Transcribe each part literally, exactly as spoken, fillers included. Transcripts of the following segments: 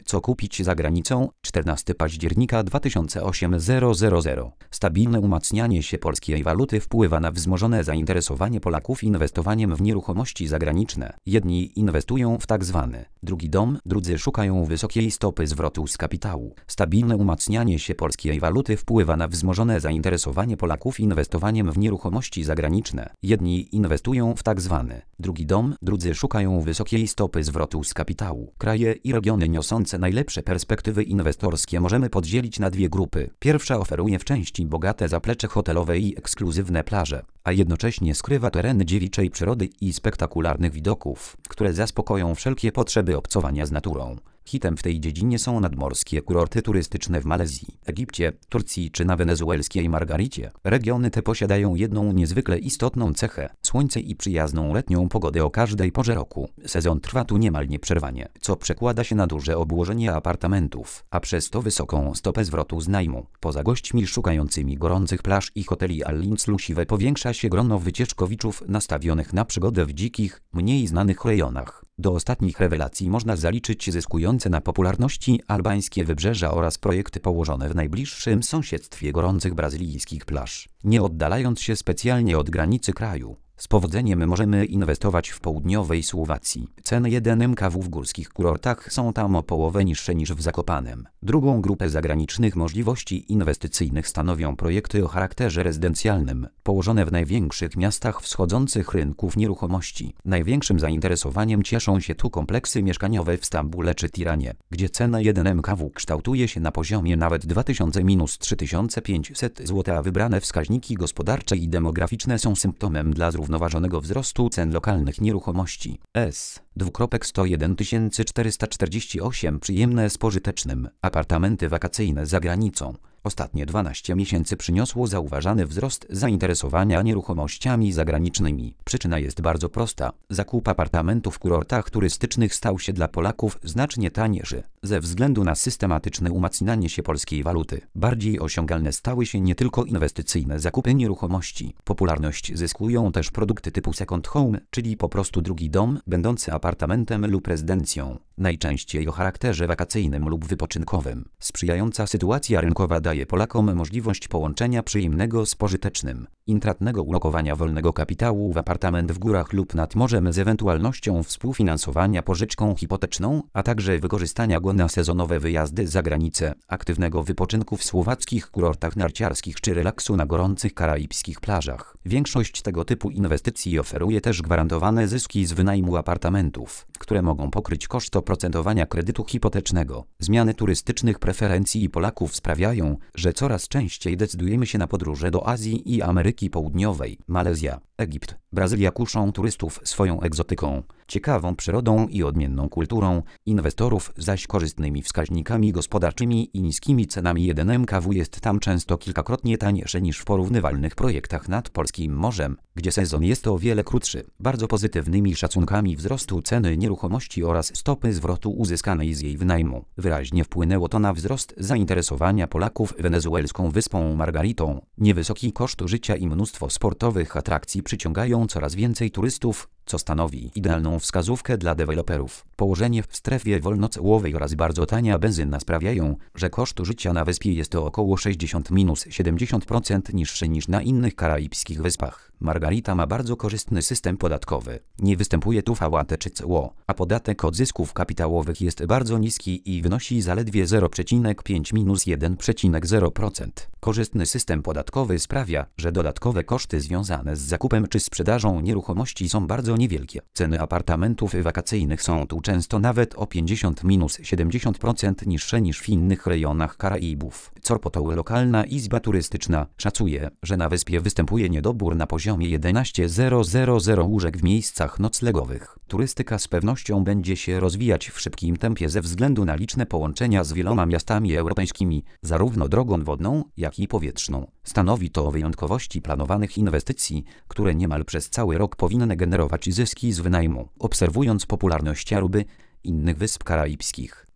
Co kupić za granicą? czternastego października dwa tysiące osiemnastego. Stabilne umacnianie się polskiej waluty wpływa na wzmożone zainteresowanie Polaków inwestowaniem w nieruchomości zagraniczne. Jedni inwestują w tak zwany drugi dom, drudzy szukają wysokiej stopy zwrotu z kapitału. Stabilne umacnianie się polskiej waluty wpływa na wzmożone zainteresowanie Polaków inwestowaniem w nieruchomości zagraniczne. Jedni inwestują w tak zwany drugi dom, drudzy szukają wysokiej stopy zwrotu z kapitału. Kraje i regiony niosące najlepsze perspektywy inwestorskie możemy podzielić na dwie grupy. Pierwsza oferuje w części bogate zaplecze hotelowe i ekskluzywne plaże, a jednocześnie skrywa tereny dziewiczej przyrody i spektakularnych widoków, które zaspokoją wszelkie potrzeby obcowania z naturą. Hitem w tej dziedzinie są nadmorskie kurorty turystyczne w Malezji, Egipcie, Turcji czy na wenezuelskiej Margaricie. Regiony te posiadają jedną niezwykle istotną cechę – słońce i przyjazną letnią pogodę o każdej porze roku. Sezon trwa tu niemal nieprzerwanie, co przekłada się na duże obłożenie apartamentów, a przez to wysoką stopę zwrotu z najmu. Poza gośćmi szukającymi gorących plaż i hoteli all-inclusive powiększa się grono wycieczkowiczów nastawionych na przygodę w dzikich, mniej znanych rejonach. Do ostatnich rewelacji można zaliczyć zyskujące na popularności albańskie wybrzeża oraz projekty położone w najbliższym sąsiedztwie gorących brazylijskich plaż. Nie oddalając się specjalnie od granicy kraju, z powodzeniem możemy inwestować w południowej Słowacji. Ceny jeden M K W w górskich kurortach są tam o połowę niższe niż w Zakopanem. Drugą grupę zagranicznych możliwości inwestycyjnych stanowią projekty o charakterze rezydencjalnym, położone w największych miastach wschodzących rynków nieruchomości. Największym zainteresowaniem cieszą się tu kompleksy mieszkaniowe w Stambule czy Tiranie, gdzie cena jeden M K W kształtuje się na poziomie nawet dwa tysiące do trzech tysięcy pięćset złotych, a wybrane wskaźniki gospodarcze i demograficzne są symptomem dla zrównoważonego wzrostu cen lokalnych nieruchomości. S. sto jeden tysięcy czterysta czterdzieści osiem przyjemne z pożytecznym. Apartamenty wakacyjne za granicą. Ostatnie dwanaście miesięcy przyniosło zauważany wzrost zainteresowania nieruchomościami zagranicznymi. Przyczyna jest bardzo prosta. Zakup apartamentów w kurortach turystycznych stał się dla Polaków znacznie tańszy. Ze względu na systematyczne umacnianie się polskiej waluty, bardziej osiągalne stały się nie tylko inwestycyjne zakupy nieruchomości. Popularność zyskują też produkty typu second home, czyli po prostu drugi dom, będący apartamentem lub rezydencją. Najczęściej o charakterze wakacyjnym lub wypoczynkowym. Sprzyjająca sytuacja rynkowa daje Polakom możliwość połączenia przyjemnego z pożytecznym, intratnego ulokowania wolnego kapitału w apartament w górach lub nad morzem z ewentualnością współfinansowania pożyczką hipoteczną, a także wykorzystania go na sezonowe wyjazdy za granicę, aktywnego wypoczynku w słowackich kurortach narciarskich czy relaksu na gorących karaibskich plażach. Większość tego typu inwestycji oferuje też gwarantowane zyski z wynajmu apartamentów, które mogą pokryć koszt oprocentowania kredytu hipotecznego. Zmiany turystycznych preferencji Polaków sprawiają, że coraz częściej decydujemy się na podróże do Azji i Ameryki Południowej. Malezja, Egipt, Brazylia kuszą turystów swoją egzotyką, ciekawą przyrodą i odmienną kulturą, inwestorów zaś korzystnymi wskaźnikami gospodarczymi i niskimi cenami. jeden M K W jest tam często kilkakrotnie tańsze niż w porównywalnych projektach nad polskim morzem, gdzie sezon jest o wiele krótszy. Bardzo pozytywnymi szacunkami wzrostu ceny nieruchomości oraz stopy zwrotu uzyskanej z jej wynajmu wyraźnie wpłynęło to na wzrost zainteresowania Polaków wenezuelską wyspą Margaritą. Niewysoki koszt życia i mnóstwo sportowych atrakcji przyciągają coraz więcej turystów, co stanowi idealną wskazówkę dla deweloperów. Położenie w strefie wolnocełowej oraz bardzo tania benzyna sprawiają, że koszt życia na wyspie jest o około sześćdziesiąt do siedemdziesięciu procent niższy niż na innych karaibskich wyspach. Margarita ma bardzo korzystny system podatkowy. Nie występuje tu V A T czy C O, a podatek od zysków kapitałowych jest bardzo niski i wynosi zaledwie zero przecinek pięć do jeden przecinek zero procent. Korzystny system podatkowy sprawia, że dodatkowe koszty związane z zakupem czy sprzedażą nieruchomości są bardzo niewielkie. Ceny apartamentów wakacyjnych są tu często nawet o pięćdziesiąt do siedemdziesięciu procent niższe niż w innych rejonach Karaibów. Corpotoły Lokalna Izba Turystyczna szacuje, że na wyspie występuje niedobór na poziomie jedenaście tysięcy łóżek w miejscach noclegowych. Turystyka z pewnością będzie się rozwijać w szybkim tempie ze względu na liczne połączenia z wieloma miastami europejskimi, zarówno drogą wodną, jak i powietrzną. Stanowi to o wyjątkowości planowanych inwestycji, które niemal przez cały rok powinny generować zyski z wynajmu. Obserwując popularność Aruby, innych wysp karaibskich,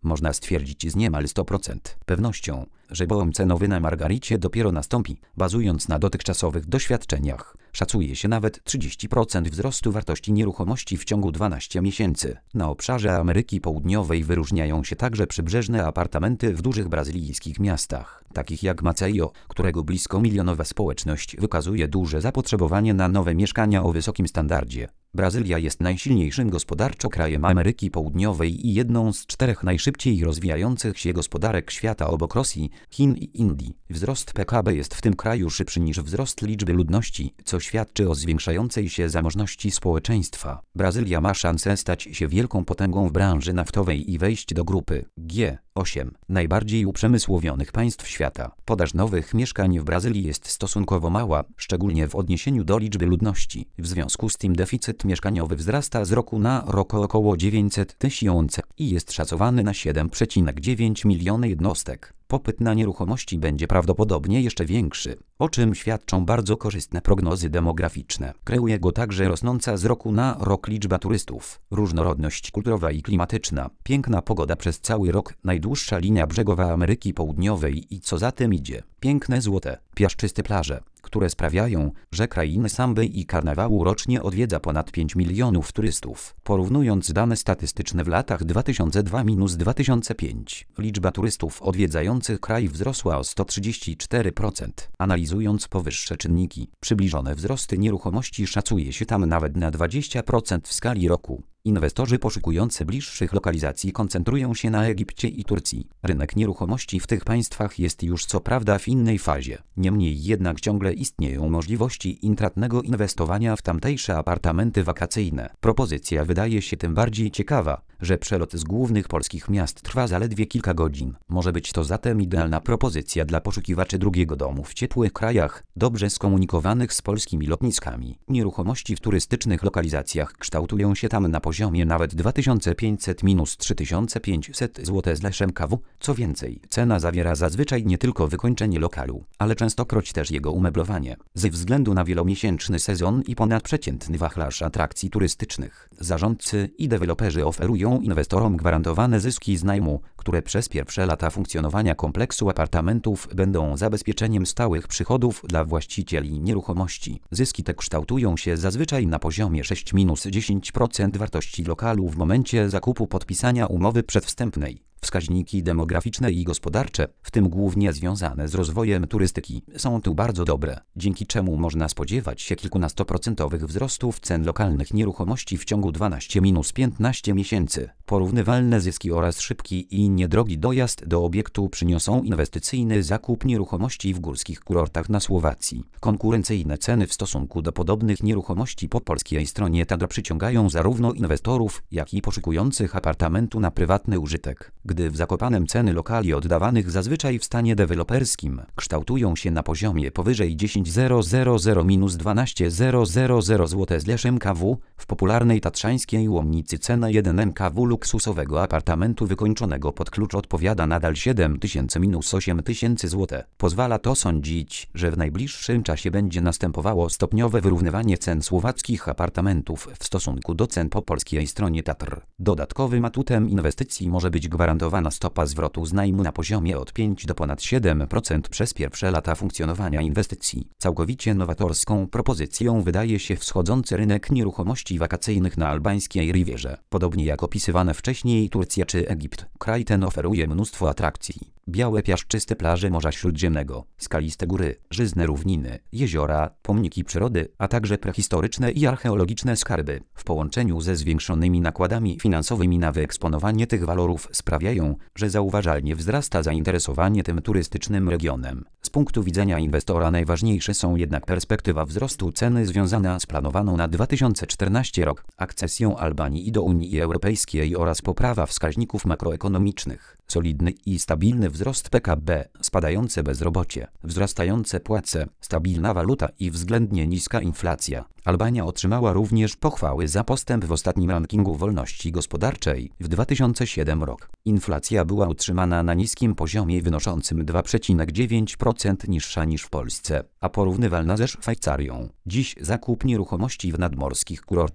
można stwierdzić z niemal sto procent pewnością, że boom cenowy na Margaricie dopiero nastąpi, bazując na dotychczasowych doświadczeniach. Szacuje się nawet trzydzieści procent wzrostu wartości nieruchomości w ciągu dwunastu miesięcy. Na obszarze Ameryki Południowej wyróżniają się także przybrzeżne apartamenty w dużych brazylijskich miastach, takich jak Maceió, którego blisko milionowa społeczność wykazuje duże zapotrzebowanie na nowe mieszkania o wysokim standardzie. Brazylia jest najsilniejszym gospodarczo krajem Ameryki Południowej i jedną z czterech najszybciej rozwijających się gospodarek świata obok Rosji, Chin i Indii. Wzrost P K B jest w tym kraju szybszy niż wzrost liczby ludności, co świadczy o zwiększającej się zamożności społeczeństwa. Brazylia ma szansę stać się wielką potęgą w branży naftowej i wejść do grupy G osiem najbardziej uprzemysłowionych państw świata. Podaż nowych mieszkań w Brazylii jest stosunkowo mała, szczególnie w odniesieniu do liczby ludności. W związku z tym deficyt mieszkaniowy wzrasta z roku na rok o około dziewięćset tysięcy i jest szacowany na siedem przecinek dziewięć miliona jednostek. Popyt na nieruchomości będzie prawdopodobnie jeszcze większy, o czym świadczą bardzo korzystne prognozy demograficzne. Kreuje go także rosnąca z roku na rok liczba turystów, różnorodność kulturowa i klimatyczna, piękna pogoda przez cały rok, najdłuższa linia brzegowa Ameryki Południowej i co za tym idzie, piękne złote, piaszczyste plaże, które sprawiają, że krainy samby i karnawału rocznie odwiedza ponad pięć milionów turystów. Porównując dane statystyczne w latach dwa tysiące dwa do dwa tysiące piątego, liczba turystów odwiedzających kraj wzrosła o sto trzydzieści cztery procent. Analizując powyższe czynniki, przybliżone wzrosty nieruchomości szacuje się tam nawet na dwadzieścia procent w skali roku. Inwestorzy poszukujący bliższych lokalizacji koncentrują się na Egipcie i Turcji. Rynek nieruchomości w tych państwach jest już co prawda w innej fazie. Niemniej jednak ciągle istnieją możliwości intratnego inwestowania w tamtejsze apartamenty wakacyjne. Propozycja wydaje się tym bardziej ciekawa, że przelot z głównych polskich miast trwa zaledwie kilka godzin. Może być to zatem idealna propozycja dla poszukiwaczy drugiego domu w ciepłych krajach, dobrze skomunikowanych z polskimi lotniskami. Nieruchomości w turystycznych lokalizacjach kształtują się tam na poziomie nawet dwa tysiące pięćset do trzy tysiące pięćset złotych z M K W. Co więcej, cena zawiera zazwyczaj nie tylko wykończenie lokalu, ale częstokroć też jego umeblowanie. Ze względu na wielomiesięczny sezon i ponadprzeciętny wachlarz atrakcji turystycznych, zarządcy i deweloperzy oferują inwestorom gwarantowane zyski z najmu, które przez pierwsze lata funkcjonowania kompleksu apartamentów będą zabezpieczeniem stałych przychodów dla właścicieli nieruchomości. Zyski te kształtują się zazwyczaj na poziomie sześć do dziesięciu procent wartości lokalu w momencie zakupu podpisania umowy przedwstępnej. Wskaźniki demograficzne i gospodarcze, w tym głównie związane z rozwojem turystyki, są tu bardzo dobre, dzięki czemu można spodziewać się kilkunastoprocentowych wzrostów cen lokalnych nieruchomości w ciągu dwunastu do piętnastu miesięcy. Porównywalne zyski oraz szybki i niedrogi dojazd do obiektu przyniosą inwestycyjny zakup nieruchomości w górskich kurortach na Słowacji. Konkurencyjne ceny w stosunku do podobnych nieruchomości po polskiej stronie Tatr przyciągają zarówno inwestorów, jak i poszukujących apartamentu na prywatny użytek. Gdy w Zakopanem ceny lokali oddawanych zazwyczaj w stanie deweloperskim kształtują się na poziomie powyżej dziesięć tysięcy do dwanaście tysięcy złotych z M K W, w popularnej tatrzańskiej Łomnicy cena jeden M K W luksusowego apartamentu wykończonego pod klucz odpowiada nadal siedem tysięcy do ośmiu tysięcy złotych. Pozwala to sądzić, że w najbliższym czasie będzie następowało stopniowe wyrównywanie cen słowackich apartamentów w stosunku do cen po polskiej stronie Tatr. Dodatkowym atutem inwestycji może być gwarantowana stopa zwrotu z najmu na poziomie od pięć do ponad siedem procent przez pierwsze lata funkcjonowania inwestycji. Całkowicie nowatorską propozycją wydaje się wschodzący rynek nieruchomości wakacyjnych na albańskiej Rivierze. Podobnie jak opisywane wcześniej Turcja czy Egipt, kraj ten oferuje mnóstwo atrakcji. Białe piaszczyste plaże Morza Śródziemnego, skaliste góry, żyzne równiny, jeziora, pomniki przyrody, a także prehistoryczne i archeologiczne skarby, w połączeniu ze zwiększonymi nakładami finansowymi na wyeksponowanie tych walorów sprawiają, że zauważalnie wzrasta zainteresowanie tym turystycznym regionem. Z punktu widzenia inwestora najważniejsze są jednak perspektywa wzrostu ceny związana z planowaną na dwa tysiące czternasty rok akcesją Albanii do Unii Europejskiej oraz poprawa wskaźników makroekonomicznych. Solidny i stabilny wzrost P K B, spadające bezrobocie, wzrastające płace, stabilna waluta i względnie niska inflacja. Albania otrzymała również pochwały za postęp w ostatnim rankingu wolności gospodarczej w dwa tysiące siódmym roku. Inflacja była utrzymana na niskim poziomie wynoszącym dwa przecinek dziewięć procent niższa niż w Polsce, a porównywalna ze Szwajcarią. Dziś zakup nieruchomości w nadmorskich kurortach,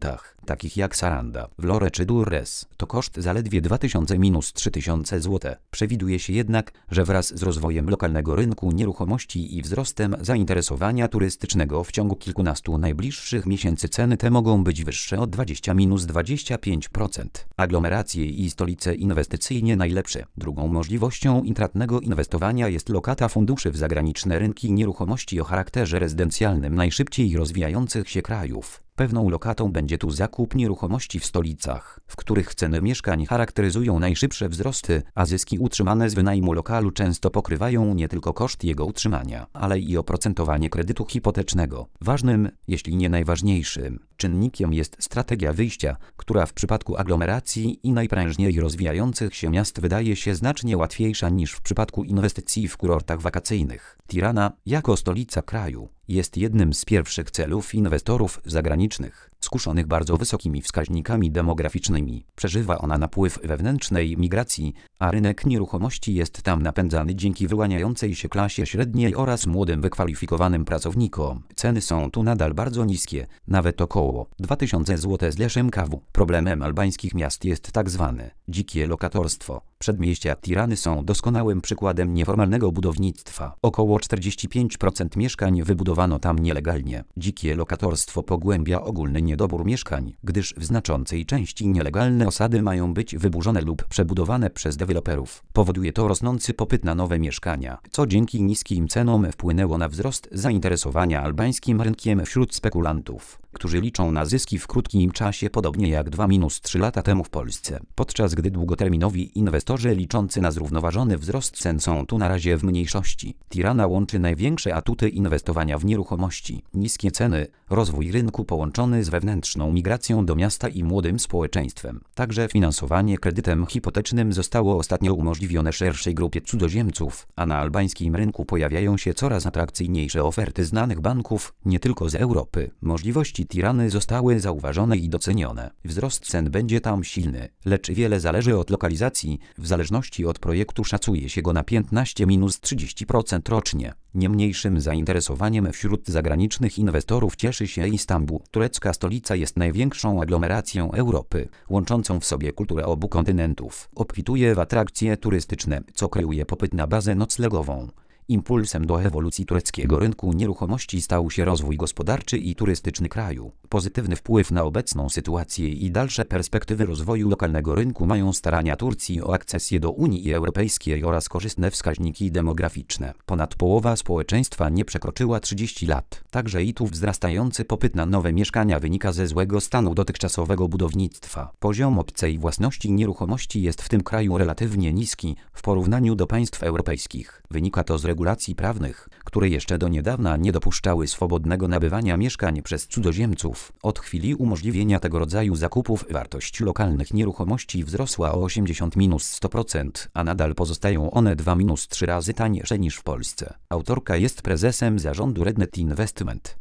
takich jak Saranda, Vlore czy Durres, to koszt zaledwie dwa tysiące do trzech tysięcy złotych. Przewiduje się jednak, że wraz z rozwojem lokalnego rynku nieruchomości i wzrostem zainteresowania turystycznego w ciągu kilkunastu najbliższych miesięcy ceny te mogą być wyższe o dwadzieścia do dwudziestu pięciu procent. Aglomeracje i stolice inwestycyjnie najlepsze. Drugą możliwością intratnego inwestowania jest lokata funduszy w zagraniczne rynki nieruchomości o charakterze rezydencjalnym najszybciej rozwijających się krajów. Pewną lokatą będzie tu zakup nieruchomości w stolicach, w których ceny mieszkań charakteryzują najszybsze wzrosty, a zyski utrzymane z wynajmu lokalu często pokrywają nie tylko koszt jego utrzymania, ale i oprocentowanie kredytu hipotecznego. Ważnym, jeśli nie najważniejszym, czynnikiem jest strategia wyjścia, która w przypadku aglomeracji i najprężniej rozwijających się miast wydaje się znacznie łatwiejsza niż w przypadku inwestycji w kurortach wakacyjnych. Tirana, jako stolica kraju, jest jednym z pierwszych celów inwestorów zagranicznych, skuszonych bardzo wysokimi wskaźnikami demograficznymi. Przeżywa ona napływ wewnętrznej migracji, a rynek nieruchomości jest tam napędzany dzięki wyłaniającej się klasie średniej oraz młodym wykwalifikowanym pracownikom. Ceny są tu nadal bardzo niskie, nawet około dwa tysiące złotych z leszem kawu. Problemem albańskich miast jest tak zwane dzikie lokatorstwo. Przedmieścia Tirany są doskonałym przykładem nieformalnego budownictwa. Około czterdzieści pięć procent mieszkań wybudowano tam nielegalnie. Dzikie lokatorstwo pogłębia ogólny niedobór mieszkań, gdyż w znaczącej części nielegalne osady mają być wyburzone lub przebudowane przez deweloperów. Powoduje to rosnący popyt na nowe mieszkania, co dzięki niskim cenom wpłynęło na wzrost zainteresowania albańskim rynkiem wśród spekulantów, którzy liczą na zyski w krótkim czasie podobnie jak dwa do trzech lata temu w Polsce. Podczas gdy długoterminowi inwestorzy liczący na zrównoważony wzrost cen są tu na razie w mniejszości. Tirana łączy największe atuty inwestowania w nieruchomości: niskie ceny, rozwój rynku połączony z wewnętrzną migracją do miasta i młodym społeczeństwem. Także finansowanie kredytem hipotecznym zostało ostatnio umożliwione szerszej grupie cudzoziemców, a na albańskim rynku pojawiają się coraz atrakcyjniejsze oferty znanych banków, nie tylko z Europy. Możliwości Tirany zostały zauważone i docenione. Wzrost cen będzie tam silny, lecz wiele zależy od lokalizacji. W zależności od projektu szacuje się go na piętnaście do trzydziestu procent rocznie. Nie mniejszym zainteresowaniem wśród zagranicznych inwestorów cieszy się Istanbul. Turecka stolica jest największą aglomeracją Europy, łączącą w sobie kulturę obu kontynentów. Obfituje w atrakcje turystyczne, co kreuje popyt na bazę noclegową. Impulsem do ewolucji tureckiego rynku nieruchomości stał się rozwój gospodarczy i turystyczny kraju. Pozytywny wpływ na obecną sytuację i dalsze perspektywy rozwoju lokalnego rynku mają starania Turcji o akcesję do Unii Europejskiej oraz korzystne wskaźniki demograficzne. Ponad połowa społeczeństwa nie przekroczyła trzydziestu lat. Także i tu wzrastający popyt na nowe mieszkania wynika ze złego stanu dotychczasowego budownictwa. Poziom obcej własności nieruchomości jest w tym kraju relatywnie niski w porównaniu do państw europejskich. Wynika to z regulacji prawnych, które jeszcze do niedawna nie dopuszczały swobodnego nabywania mieszkań przez cudzoziemców. Od chwili umożliwienia tego rodzaju zakupów wartość lokalnych nieruchomości wzrosła o osiemdziesiąt do stu procent, a nadal pozostają one dwa do trzech razy tańsze niż w Polsce. Autorka jest prezesem zarządu Rednet Investment.